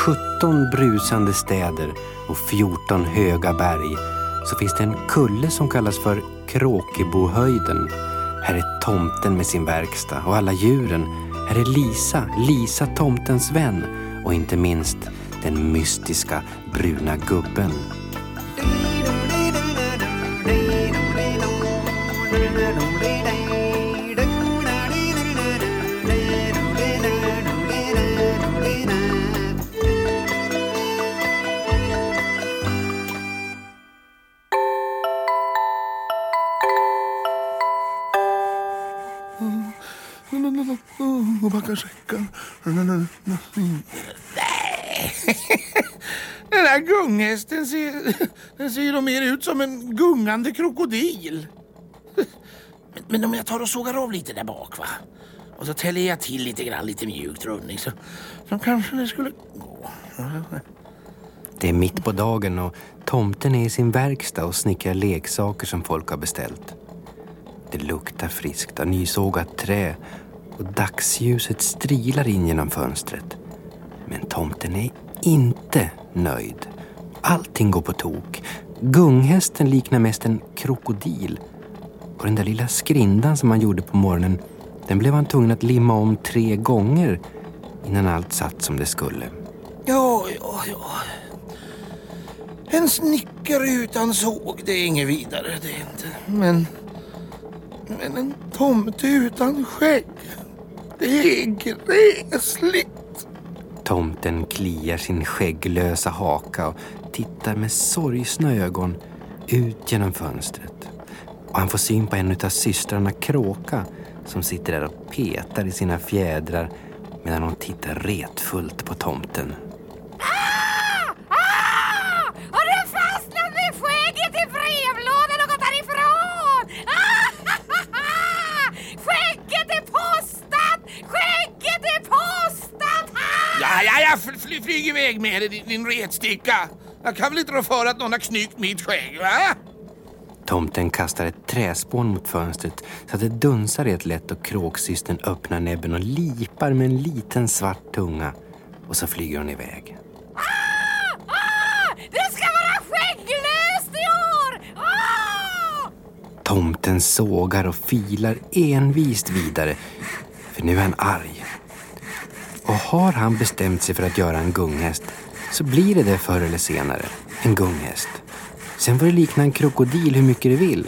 17 brusande städer och 14 höga berg så finns det en kulle som kallas för Kråkebohöjden. Här är tomten med sin verkstad och alla djuren. Här är Lisa tomtens vän och inte minst den mystiska bruna gubben. Och backa säcken. Nej. Den här gunghästen ser då mer ut som en gungande krokodil. Men om jag tar och sågar av lite där bak, va? Och så täller jag till lite mjukt rundning så kanske det skulle gå. Det är mitt på dagen och tomten är i sin verkstad och snickrar leksaker som folk har beställt. Det luktar friskt av nysågat trä och dagsljuset strilar in genom fönstret. Men tomten är inte nöjd. Allting går på tok. Gunghästen liknar mest en krokodil. Och den där lilla skrindan som han gjorde på morgonen, den blev han tvungen att limma om 3 gånger innan allt satt som det skulle. Ja. En snickare utan såg, det är inget vidare, det är inte. Men en tomte utan skägg, det är gräsligt. Tomten kliar sin skägglösa haka och tittar med sorgsna ögon ut genom fönstret. Och han får syn på en av systrarna Kråka som sitter där och petar i sina fjädrar medan hon tittar retfullt på tomten. Har du fastnat med skägget i brevlådan och gått härifrån? Skägget är postat! Skägget är postat! Ja, flyg iväg med det, din retsticka. Jag kan väl inte rå för att någon har knyckt mitt skägg, va? Tomten kastar ett träspån mot fönstret så att det dunsar rätt lätt och kråksystern öppnar näbben och lipar med en liten svart tunga. Och så flyger hon iväg. Det ska vara skägglöst i år! Tomten sågar och filar envist vidare, för nu är han arg. Och har han bestämt sig för att göra en gunghäst så blir det förr eller senare, en gunghäst. Sen får det likna en krokodil hur mycket det vill.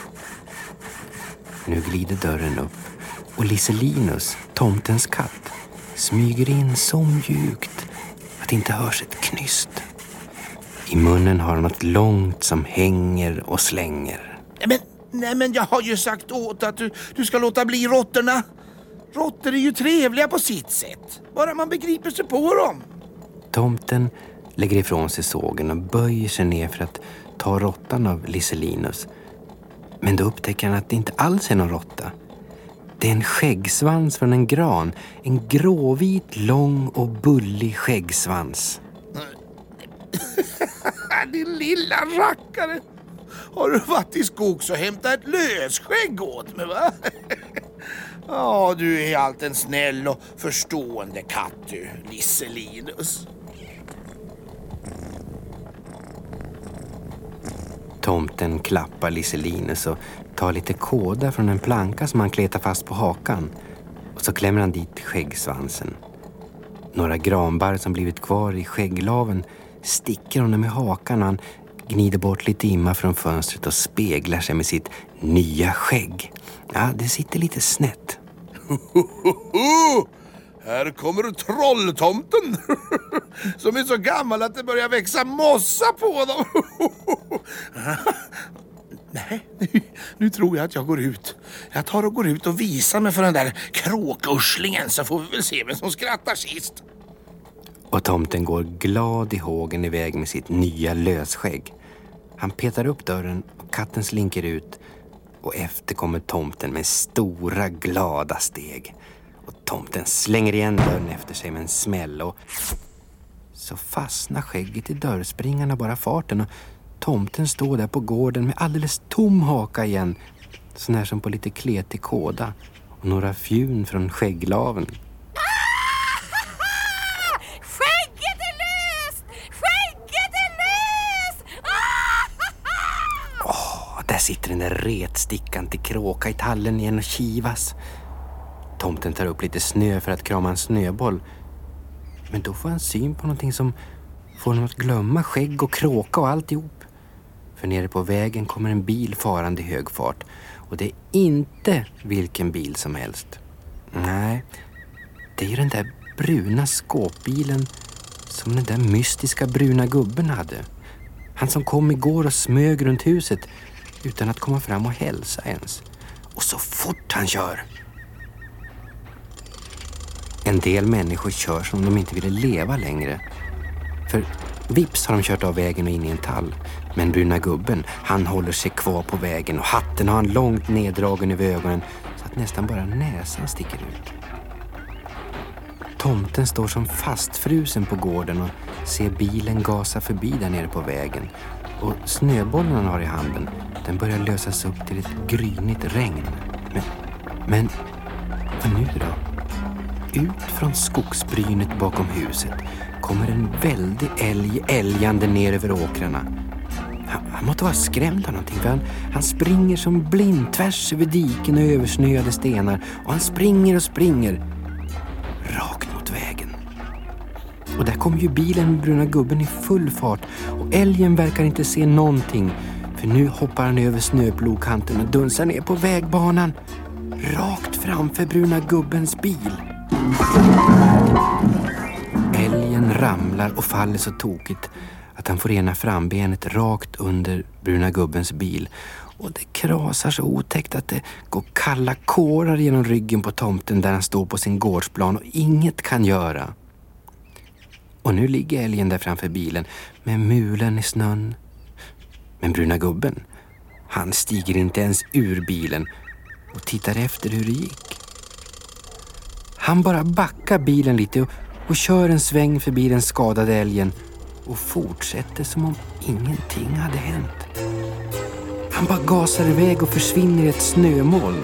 Nu glider dörren upp och Lisselinus, tomtens katt, smyger in så mjukt att det inte hörs ett knyst. I munnen har han något långt som hänger och slänger. Nej, men jag har ju sagt åt att du ska låta bli råttorna. Råttor är ju trevliga på sitt sätt. Bara man begriper sig på dem. Tomten lägger ifrån sig sågen och böjer sig ner för att ta råttan av Lisselinus. Men då upptäcker han att det inte alls är någon råtta. Det är en skäggsvans från en gran. En gråvit, lång och bullig skäggsvans. Din lilla rackare. Har du varit i skogs och hämtat ett lösskägg åt mig, va? Ja, du är allt en snäll och förstående katt, du, Lisselinus. Tomten klappar Lisselinus och tar lite kåda från en planka som han kletar fast på hakan. Och så klämmer han dit skäggsvansen. Några granbar som blivit kvar i skägglaven sticker honom i hakan och han gnider bort lite imma från fönstret och speglar sig med sitt nya skägg. Ja, det sitter lite snett. Här kommer trolltomten som är så gammal att det börjar växa mossa på dem. Nej, nu tror jag att jag går ut. Jag tar och går ut och visar mig för den där kråkurslingen så får vi väl se vem som skrattar sist. Och tomten går glad i hågen iväg med sitt nya lösskägg. Han petar upp dörren och katten slinker ut och efter kommer tomten med stora glada steg. Och tomten slänger igen dörren efter sig med en smäll och så fastnar skägget i dörrspringarna bara farten och tomten står där på gården med alldeles tom haka igen, sån här som på lite kletig kåda och några fjun från skägglaven. Skägget är sitter den där retstickan till kråka i tallen igen och kivas. Tomten tar upp lite snö för att krama en snöboll. Men då får han syn på någonting som får honom att glömma skägg och kråka och alltihop. För nere på vägen kommer en bil farande i hög fart. Och det är inte vilken bil som helst. Nej, det är ju den där bruna skåpbilen som den där mystiska bruna gubben hade. Han som kom igår och smög runt huset utan att komma fram och hälsa ens. Och så fort han kör. En del människor kör som de inte ville leva längre. För vips har de kört av vägen och in i en tall. Men bruna gubben, han håller sig kvar på vägen och hatten har han långt neddragen över ögonen så att nästan bara näsan sticker ut. Tomten står som fastfrusen på gården och ser bilen gasa förbi där nere på vägen. Och snöbollen han har i handen, den börjar lösas upp till ett grynigt regn. Men vad nu då? Ut från skogsbrynet bakom huset kommer en väldig älg älgande ner över åkrarna. Han måste vara skrämd av någonting, för han springer som blind tvärs över diken och översnöade stenar. Och han springer och springer rakt mot vägen. Och där kommer ju bilen med bruna gubben i full fart. Och älgen verkar inte se någonting, för nu hoppar han över snöplogkanten och dunsar ner på vägbanan. Rakt framför bruna gubbens bil. Älgen ramlar och faller så tokigt att han får ena frambenet rakt under bruna gubbens bil. Och det krasar så otäckt att det går kalla kårar genom ryggen på tomten där han står på sin gårdsplan och inget kan göra. Och nu ligger älgen där framför bilen med mulen i snön. Men bruna gubben, han stiger inte ens ur bilen och tittar efter hur det gick. Han bara backar bilen lite och kör en sväng förbi den skadade älgen och fortsätter som om ingenting hade hänt. Han bara gasar iväg och försvinner i ett snömoln.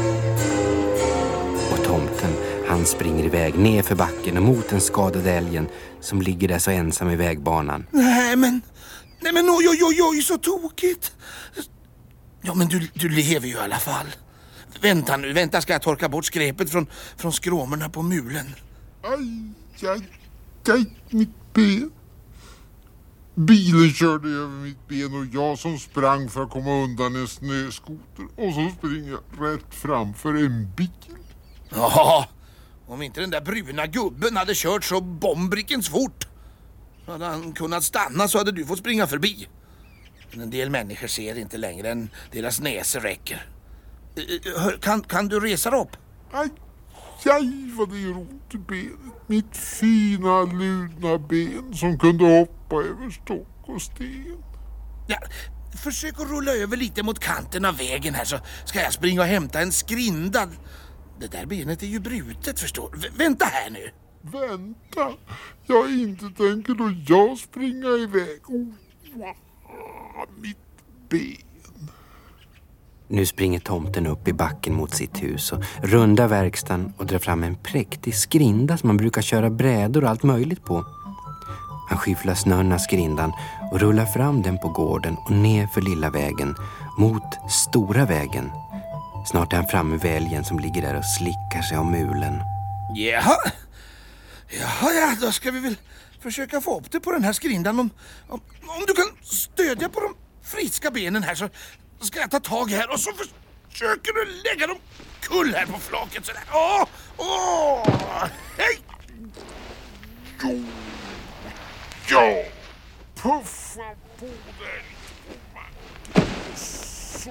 Och tomten, han springer iväg ner för backen och mot den skadade älgen som ligger där så ensam i vägbanan. Nej men oj, så tokigt. Ja, men du lever ju i alla fall. Vänta, ska jag torka bort skräpet från skråmorna på mulen. Aj, mitt ben. Bilen körde över mitt ben och jag som sprang för att komma undan en snöskoter. Och så springer jag rätt framför en bil. Ja, om inte den där bruna gubben hade kört så bombrikens fort, så hade han kunnat stanna, så hade du fått springa förbi. Men en del människor ser inte längre än deras näser räcker. Kan du resa dig upp? Aj, vad det gör ont i benet. Mitt fina, ludna ben som kunde hoppa över stock och sten. Ja, försök att rulla över lite mot kanten av vägen här, så ska jag springa och hämta en skrinda. Det där benet är ju brutet, förstår. Vänta här nu. Vänta, jag inte tänker då jag springa iväg. Mitt ben. Nu springer tomten upp i backen mot sitt hus och rundar verkstaden och drar fram en präktig skrinda som man brukar köra brädor och allt möjligt på. Han skyfflar snön av skrindan och rullar fram den på gården och ner för lilla vägen mot stora vägen. Snart är han framme vid älgen som ligger där och slickar sig om mulen. Ja, då ska vi väl försöka få upp det på den här skrindan. Om du kan stödja på de friska benen här, så ska jag ta tag här och så försöker du lägga dem kull här på flaket sådär. Hej! Ja, puffa på dig. Så.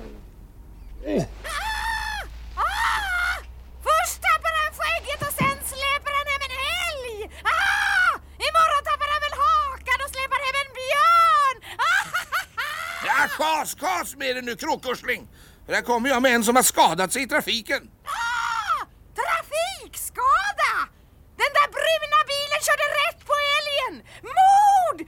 Först tappar han skägget och sen släpar han hem en älg. Imorgon tappar han väl hakan och släpar hem en björn. Ja, kas med dig nu, kråkursling. Där kommer jag med en som har skadat sig i trafiken. Trafikskada! Den där bruna bilen körde rätt på älgen. Mord!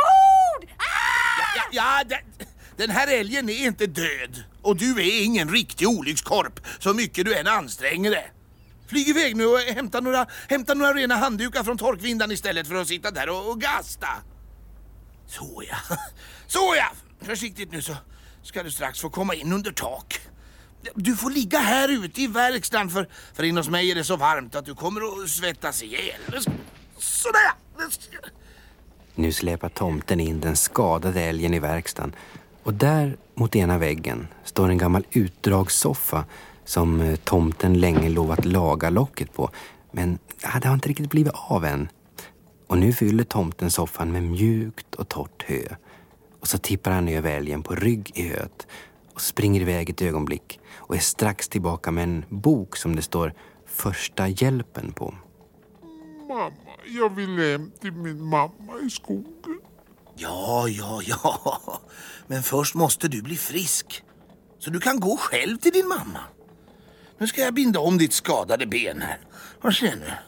Den här älgen är inte död. Och du är ingen riktig olyckskorp, så mycket du än anstränger dig. Flyg iväg nu och hämta några rena handdukar från torkvindan istället för att sitta där och gasta. Så ja. Försiktigt nu, så ska du strax få komma in under tak. Du får ligga här ute i verkstaden för in hos mig är det så varmt att du kommer att svettas ihjäl. Sådär! Nu släpar tomten in den skadade älgen i verkstaden. Och där mot ena väggen står en gammal utdragssoffa som tomten länge lovat laga locket på. Men det har inte riktigt blivit av än. Och nu fyller tomten soffan med mjukt och torrt hö. Och så tippar han över älgen på rygg i höet och springer iväg ett ögonblick och är strax tillbaka med en bok som det står Första hjälpen på. Mamma, jag vill hem till min mamma i skogen. Ja. Men först måste du bli frisk. Så du kan gå själv till din mamma. Nu ska jag binda om ditt skadade ben här. Vad ser du?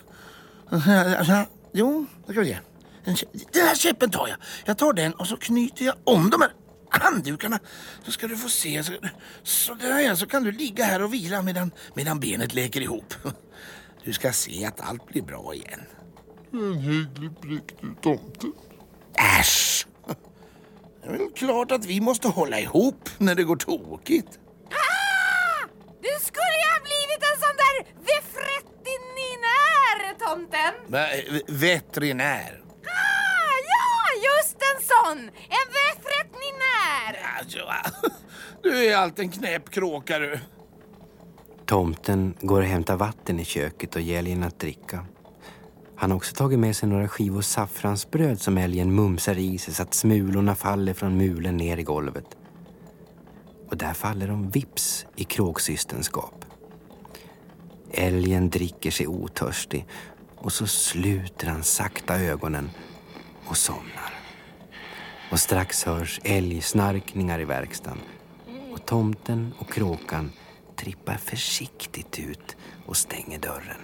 Jo, det ska vi ge. Den här käppen tar jag. Jag tar den och så knyter jag om de här handdukarna. Så ska du få se. Så där, så kan du ligga här och vila medan benet leker ihop. Du ska se att allt blir bra igen. En hygglig blick, du tomten. Äsch! Det är väl klart att vi måste hålla ihop när det går tokigt. Du skulle ju ha blivit en sån där veterinär, tomten. Veterinär. Ja, just en sån. En veterinär. Alltså, du är allt en knäppkråka du. Tomten går och hämtar vatten i köket och ger älgen att dricka. Han har också tagit med sig några skivor saffransbröd som älgen mumsar i sig så att smulorna faller från mulen ner i golvet. Och där faller de vips i kråksystenskap. Älgen dricker sig otörstig och så sluter han sakta ögonen och somnar. Och strax hörs älgsnarkningar i verkstaden och tomten och kråkan trippar försiktigt ut och stänger dörren.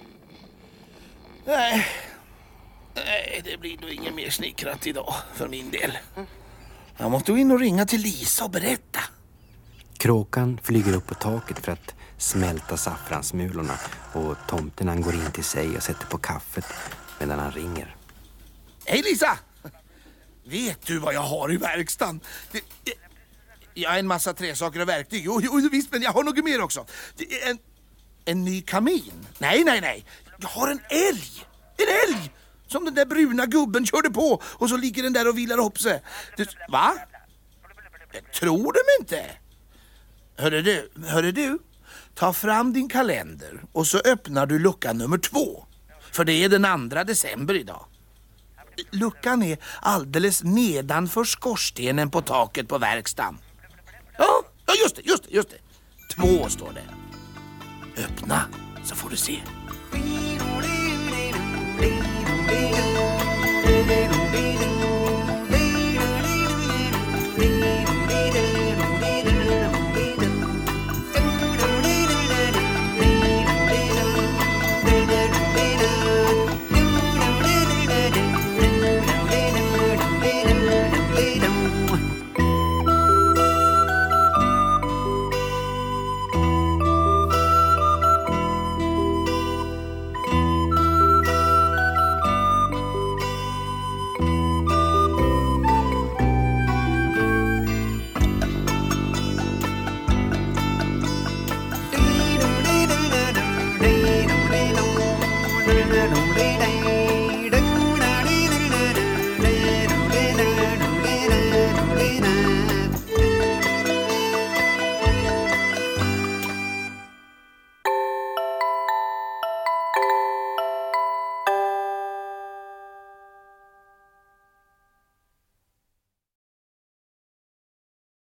Nej, det blir nog ingen mer snickrat idag för min del. Jag måste gå in och ringa till Lisa och berätta. Kråkan flyger upp på taket för att smälta saffransmulorna och tomten han går in till sig och sätter på kaffet medan han ringer. Hej Lisa! Vet du vad jag har i verkstaden? Jag har en massa träsaker och verktyg. Jo, visst, men jag har något mer också. Det är en ny kamin. Nej. Jag har en älg. En älg! Som den där bruna gubben körde på. Och så ligger den där och vilar upp sig. Va? Tror du mig inte? Hörru du? Ta fram din kalender och så öppnar du lucka nummer 2. För det är den 2 december idag. Luckan är alldeles nedanför skorstenen på taket på verkstaden. Ja, just det. 2 står det. Öppna så får du se.